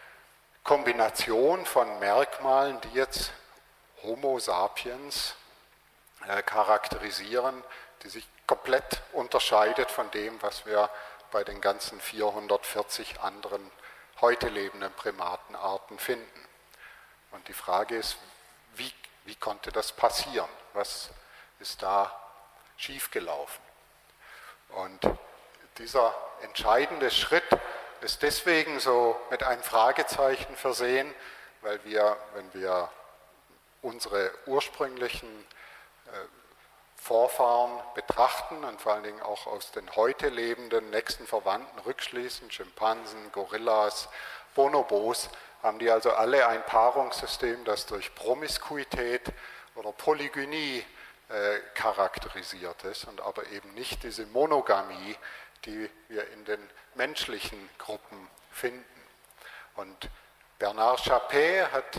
Kombination von Merkmalen, die jetzt Homo sapiens äh, charakterisieren, die sich komplett unterscheidet von dem, was wir bei den ganzen vierhundertvierzig anderen heute lebenden Primatenarten finden. Und die Frage ist, wie, wie konnte das passieren? Was ist da schiefgelaufen? Und dieser entscheidende Schritt ist deswegen so mit einem Fragezeichen versehen, weil wir, wenn wir unsere ursprünglichen äh, Vorfahren betrachten und vor allen Dingen auch aus den heute lebenden nächsten Verwandten rückschließen, Schimpansen, Gorillas, Bonobos, haben die also alle ein Paarungssystem, das durch Promiskuität oder Polygynie äh, charakterisiert ist und aber eben nicht diese Monogamie, die wir in den menschlichen Gruppen finden. Und Bernard Chapais hat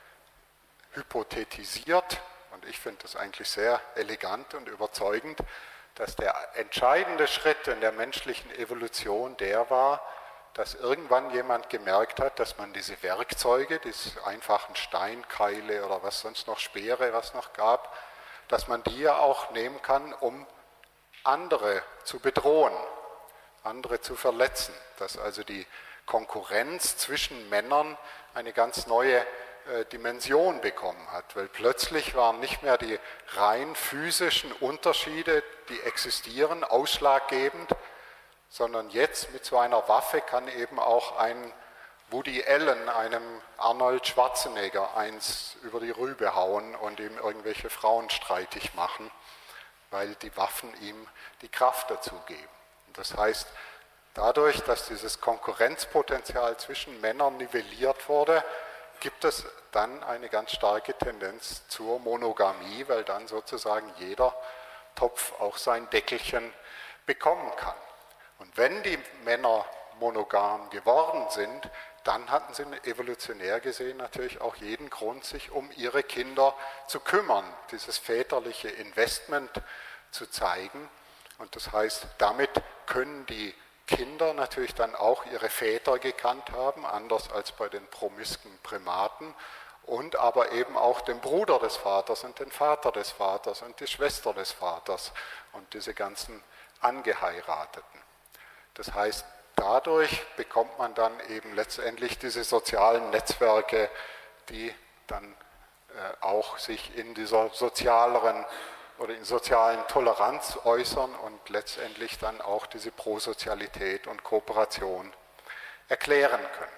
hypothetisiert, und ich finde das eigentlich sehr elegant und überzeugend, dass der entscheidende Schritt in der menschlichen Evolution der war, dass irgendwann jemand gemerkt hat, dass man diese Werkzeuge, diese einfachen Steinkeile oder was sonst noch, Speere, was noch gab, dass man die ja auch nehmen kann, um andere zu bedrohen, andere zu verletzen, dass also die Konkurrenz zwischen Männern eine ganz neue Dimension bekommen hat, weil plötzlich waren nicht mehr die rein physischen Unterschiede, die existieren, ausschlaggebend, sondern jetzt mit so einer Waffe kann eben auch ein Woody Allen einem Arnold Schwarzenegger eins über die Rübe hauen und ihm irgendwelche Frauen streitig machen. weil die Waffen ihm die Kraft dazu geben. Und das heißt, dadurch, dass dieses Konkurrenzpotenzial zwischen Männern nivelliert wurde, gibt es dann eine ganz starke Tendenz zur Monogamie, weil dann sozusagen jeder Topf auch sein Deckelchen bekommen kann. Und wenn die Männer monogam geworden sind, dann hatten sie evolutionär gesehen natürlich auch jeden Grund, sich um ihre Kinder zu kümmern, dieses väterliche Investment zu zeigen. Und das heißt, damit können die Kinder natürlich dann auch ihre Väter gekannt haben, anders als bei den promisken Primaten, und aber eben auch den Bruder des Vaters und den Vater des Vaters und die Schwester des Vaters und diese ganzen Angeheirateten. Das heißt, dadurch bekommt man dann eben letztendlich diese sozialen Netzwerke, die dann äh, auch sich in dieser sozialeren oder in sozialen Toleranz äußern und letztendlich dann auch diese Prosozialität und Kooperation erklären können.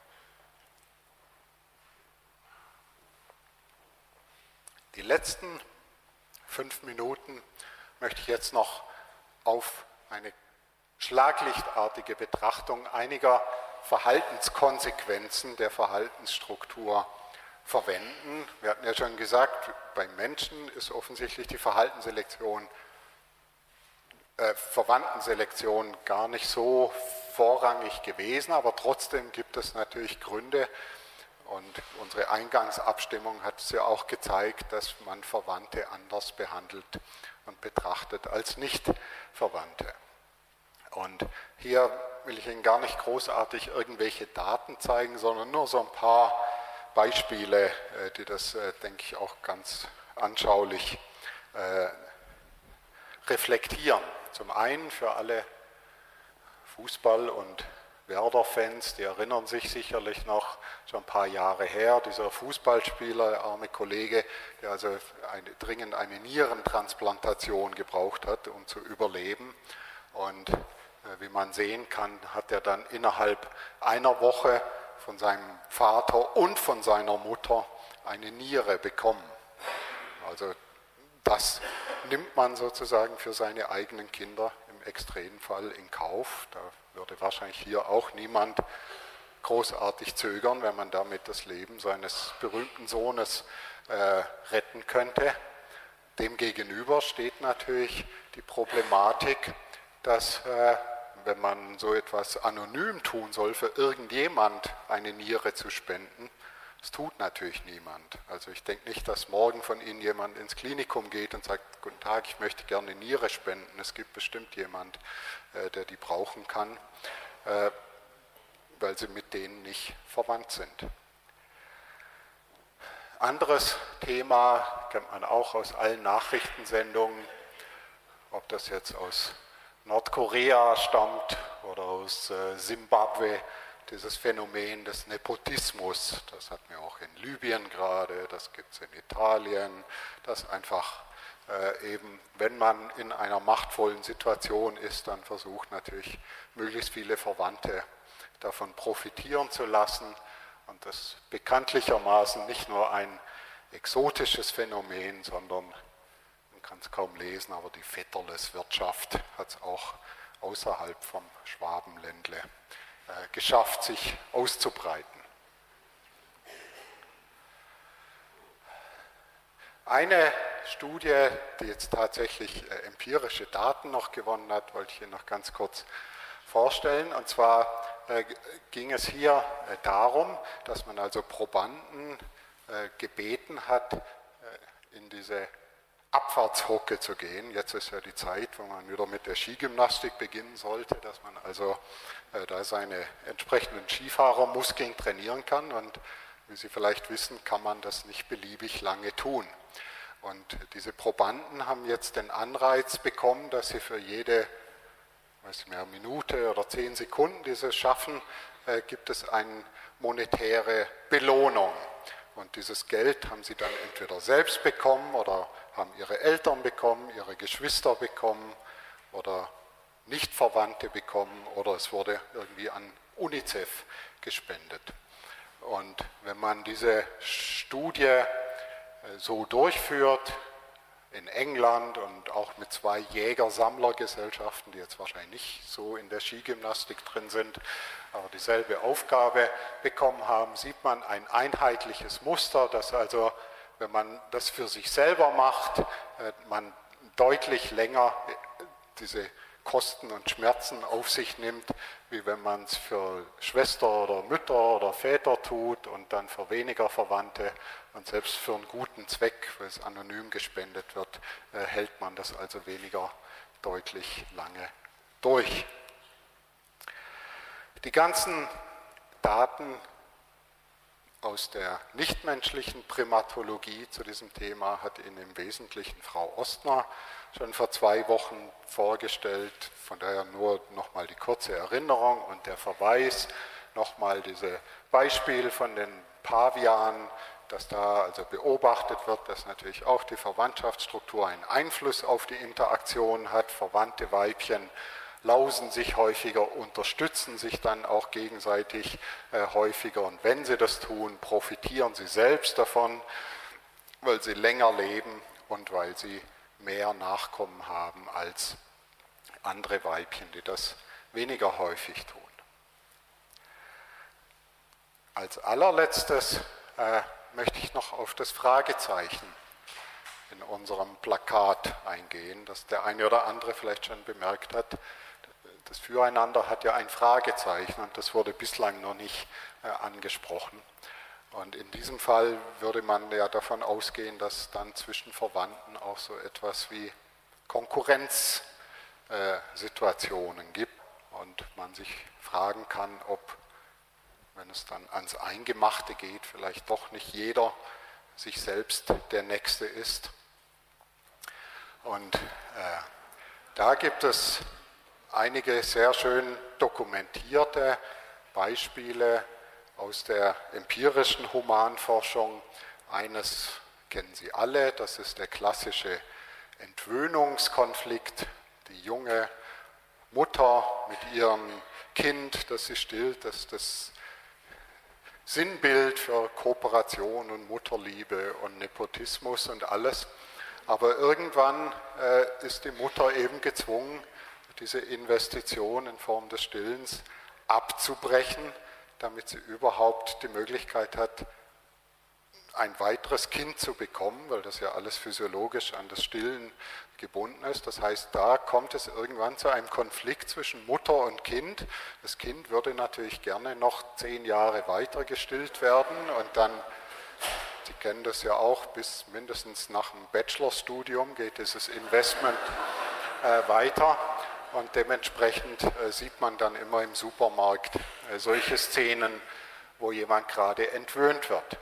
Die letzten fünf Minuten möchte ich jetzt noch auf eine schlaglichtartige Betrachtung einiger Verhaltenskonsequenzen der Verhaltensstruktur verwenden. Wir hatten ja schon gesagt, beim Menschen ist offensichtlich die Verhaltensselektion, äh, Verwandtenselektion gar nicht so vorrangig gewesen, aber trotzdem gibt es natürlich Gründe, und unsere Eingangsabstimmung hat es ja auch gezeigt, dass man Verwandte anders behandelt und betrachtet als Nicht-Verwandte. Und hier will ich Ihnen gar nicht großartig irgendwelche Daten zeigen, sondern nur so ein paar Beispiele, die das, denke ich, auch ganz anschaulich reflektieren. Zum einen für alle Fußball- und Werder-Fans, die erinnern sich sicherlich noch, schon ein paar Jahre her, dieser Fußballspieler, der arme Kollege, der also eine, dringend eine Nierentransplantation gebraucht hat, um zu überleben. Und äh, wie man sehen kann, hat er dann innerhalb einer Woche von seinem Vater und von seiner Mutter eine Niere bekommen. Also das nimmt man sozusagen für seine eigenen Kinder im Extremfall in Kauf. Da würde wahrscheinlich hier auch niemand großartig zögern, wenn man damit das Leben seines berühmten Sohnes äh, retten könnte. Demgegenüber steht natürlich die Problematik, dass äh, wenn man so etwas anonym tun soll, für irgendjemand eine Niere zu spenden, das tut natürlich niemand. Also ich denke nicht, dass morgen von Ihnen jemand ins Klinikum geht und sagt, guten Tag, ich möchte gerne eine Niere spenden. Es gibt bestimmt jemand, äh, der die brauchen kann, äh, weil sie mit denen nicht verwandt sind. Anderes Thema kennt man auch aus allen Nachrichtensendungen, ob das jetzt aus Nordkorea stammt oder aus Simbabwe, dieses Phänomen des Nepotismus. Das hatten wir auch in Libyen gerade, das gibt es in Italien, dass einfach äh, eben, wenn man in einer machtvollen Situation ist, dann versucht natürlich möglichst viele Verwandte davon profitieren zu lassen. Und das bekanntlichermaßen nicht nur ein exotisches Phänomen, sondern man kann es kaum lesen, aber die Vetterleswirtschaft hat es auch außerhalb vom Schwabenländle äh, geschafft, sich auszubreiten. Eine Studie, die jetzt tatsächlich äh, empirische Daten noch gewonnen hat, wollte ich Ihnen noch ganz kurz vorstellen. Und zwar äh, ging es hier äh, darum, dass man also Probanden äh, gebeten hat, äh, in diese Abfahrtshocke zu gehen. Jetzt ist ja die Zeit, wo man wieder mit der Skigymnastik beginnen sollte, dass man also äh, da seine entsprechenden Skifahrermuskeln trainieren kann. Und wie Sie vielleicht wissen, kann man das nicht beliebig lange tun. Und diese Probanden haben jetzt den Anreiz bekommen, dass sie für jede weiß nicht mehr, Minute oder zehn Sekunden, die sie schaffen, äh, gibt es eine monetäre Belohnung. Und dieses Geld haben sie dann entweder selbst bekommen oder haben ihre Eltern bekommen, ihre Geschwister bekommen oder Nichtverwandte bekommen oder es wurde irgendwie an UNICEF gespendet. Und wenn man diese Studie äh, so durchführt, in England und auch mit zwei Jäger-Sammler-Gesellschaften, die jetzt wahrscheinlich nicht so in der Skigymnastik drin sind, aber dieselbe Aufgabe bekommen haben, sieht man ein einheitliches Muster, dass also, wenn man das für sich selber macht, man deutlich länger diese Kosten und Schmerzen auf sich nimmt, wie wenn man es für Schwester oder Mütter oder Väter tut und dann für weniger Verwandte und selbst für einen guten Zweck, weil es anonym gespendet wird, äh, hält man das also weniger deutlich lange durch. Die ganzen Daten aus der nichtmenschlichen Primatologie zu diesem Thema hat Ihnen im Wesentlichen Frau Ostner schon vor zwei Wochen vorgestellt. Von daher nur nochmal die kurze Erinnerung und der Verweis, nochmal dieses Beispiel von den Pavianen, dass da also beobachtet wird, dass natürlich auch die Verwandtschaftsstruktur einen Einfluss auf die Interaktion hat. Verwandte Weibchen lausen sich häufiger, unterstützen sich dann auch gegenseitig äh, häufiger und wenn sie das tun, profitieren sie selbst davon, weil sie länger leben und weil sie mehr Nachkommen haben als andere Weibchen, die das weniger häufig tun. Als allerletztes äh, möchte ich noch auf das Fragezeichen in unserem Plakat eingehen, das der eine oder andere vielleicht schon bemerkt hat. Das Füreinander hat ja ein Fragezeichen und das wurde bislang noch nicht äh, angesprochen. Und in diesem Fall würde man ja davon ausgehen, dass dann zwischen Verwandten auch so etwas wie Konkurrenzsituationen äh, gibt und man sich fragen kann, ob, wenn es dann ans Eingemachte geht, vielleicht doch nicht jeder sich selbst der Nächste ist. Und äh, da gibt es einige sehr schön dokumentierte Beispiele aus der empirischen Humanforschung. Eines kennen Sie alle, das ist der klassische Entwöhnungskonflikt. Die junge Mutter mit ihrem Kind, das sie stillt, das ist das Sinnbild für Kooperation und Mutterliebe und Nepotismus und alles. Aber irgendwann äh, ist die Mutter eben gezwungen, diese Investition in Form des Stillens abzubrechen, damit sie überhaupt die Möglichkeit hat, ein weiteres Kind zu bekommen, weil das ja alles physiologisch an das Stillen gebunden ist. Das heißt, da kommt es irgendwann zu einem Konflikt zwischen Mutter und Kind. Das Kind würde natürlich gerne noch zehn Jahre weiter gestillt werden und dann, Sie kennen das ja auch, bis mindestens nach dem Bachelorstudium geht dieses Investment äh, weiter. Und dementsprechend äh, sieht man dann immer im Supermarkt äh, solche Szenen, wo jemand gerade entwöhnt wird.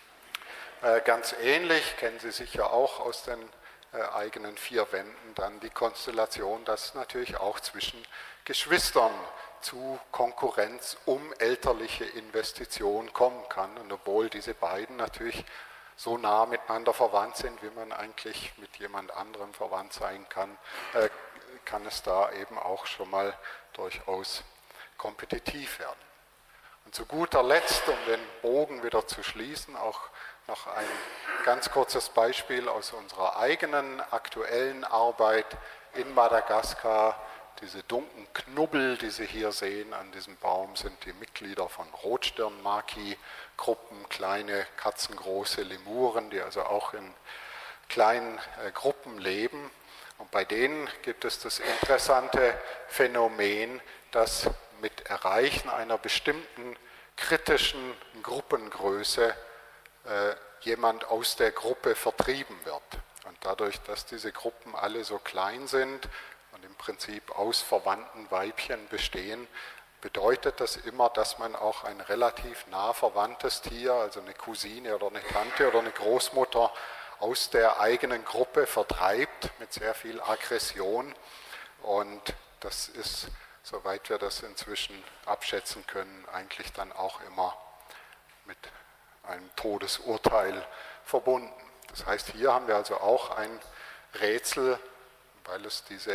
Äh, ganz ähnlich, kennen Sie sicher auch aus den äh, eigenen vier Wänden, dann die Konstellation, dass natürlich auch zwischen Geschwistern zu Konkurrenz um elterliche Investitionen kommen kann. Und obwohl diese beiden natürlich so nah miteinander verwandt sind, wie man eigentlich mit jemand anderem verwandt sein kann, äh, kann es da eben auch schon mal durchaus kompetitiv werden. Und zu guter Letzt, um den Bogen wieder zu schließen, auch noch ein ganz kurzes Beispiel aus unserer eigenen aktuellen Arbeit in Madagaskar. Diese dunklen Knubbel, die Sie hier sehen an diesem Baum, sind die Mitglieder von Rotstirn-Maki-Gruppen, kleine katzengroße Lemuren, die also auch in kleinen äh, Gruppen leben. Und bei denen gibt es das interessante Phänomen, dass mit Erreichen einer bestimmten kritischen Gruppengröße äh, jemand aus der Gruppe vertrieben wird. Und dadurch, dass diese Gruppen alle so klein sind und im Prinzip aus verwandten Weibchen bestehen, bedeutet das immer, dass man auch ein relativ nah verwandtes Tier, also eine Cousine oder eine Tante oder eine Großmutter, aus der eigenen Gruppe vertreibt mit sehr viel Aggression. Und das ist, soweit wir das inzwischen abschätzen können, eigentlich dann auch immer mit einem Todesurteil verbunden. Das heißt, hier haben wir also auch ein Rätsel, weil es diese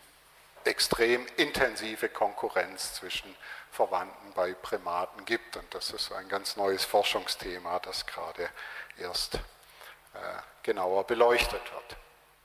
extrem intensive Konkurrenz zwischen Verwandten bei Primaten gibt. Und das ist ein ganz neues Forschungsthema, das gerade erst genauer beleuchtet wird.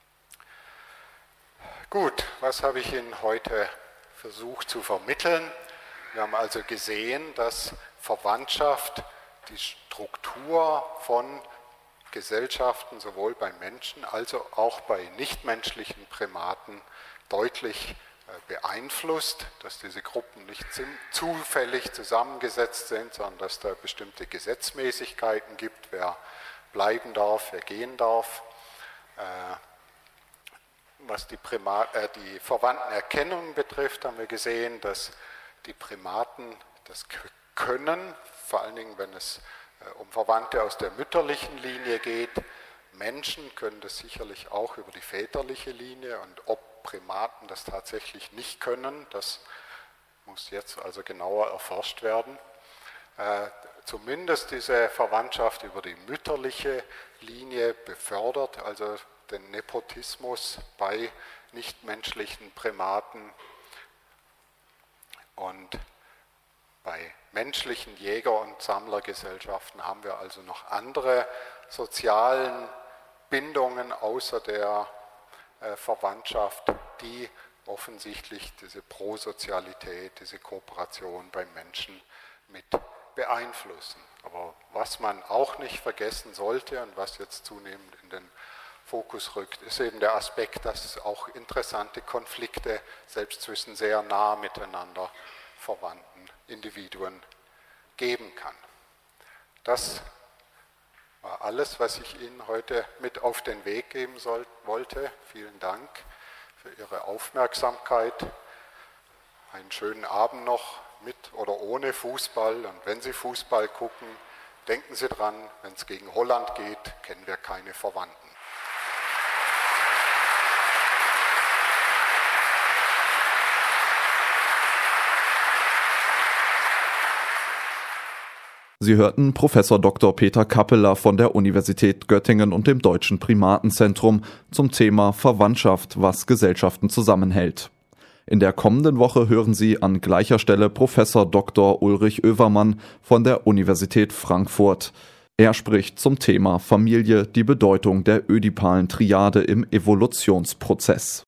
Gut, was habe ich Ihnen heute versucht zu vermitteln? Wir haben also gesehen, dass Verwandtschaft die Struktur von Gesellschaften sowohl bei Menschen als auch bei nichtmenschlichen Primaten deutlich beeinflusst, dass diese Gruppen nicht zufällig zusammengesetzt sind, sondern dass da bestimmte Gesetzmäßigkeiten gibt, wer bleiben darf, wer gehen darf. Was die, Primat, äh, die Verwandtenerkennung betrifft, haben wir gesehen, dass die Primaten das können, vor allen Dingen, wenn es äh, um Verwandte aus der mütterlichen Linie geht. Menschen können das sicherlich auch über die väterliche Linie, und ob Primaten das tatsächlich nicht können, das muss jetzt also genauer erforscht werden. Äh, zumindest diese Verwandtschaft über die mütterliche Linie befördert, also den Nepotismus bei nichtmenschlichen Primaten, und bei menschlichen Jäger- und Sammlergesellschaften haben wir also noch andere sozialen Bindungen außer der äh, Verwandtschaft, die offensichtlich diese Prosozialität, diese Kooperation beim Menschen mit beeinflussen. Aber was man auch nicht vergessen sollte und was jetzt zunehmend in den Fokus rückt, ist eben der Aspekt, dass es auch interessante Konflikte selbst zwischen sehr nah miteinander verwandten Individuen geben kann. Das war alles, was ich Ihnen heute mit auf den Weg geben soll, wollte. Vielen Dank für Ihre Aufmerksamkeit. Einen schönen Abend noch mit oder ohne Fußball. Und wenn Sie Fußball gucken, denken Sie dran, wenn es gegen Holland geht, kennen wir keine Verwandten. Sie hörten Professor Doktor Peter Kappeler von der Universität Göttingen und dem Deutschen Primatenzentrum zum Thema Verwandtschaft, was Gesellschaften zusammenhält. In der kommenden Woche hören Sie an gleicher Stelle Professor Doktor Ulrich Oevermann von der Universität Frankfurt. Er spricht zum Thema Familie, die Bedeutung der ödipalen Triade im Evolutionsprozess.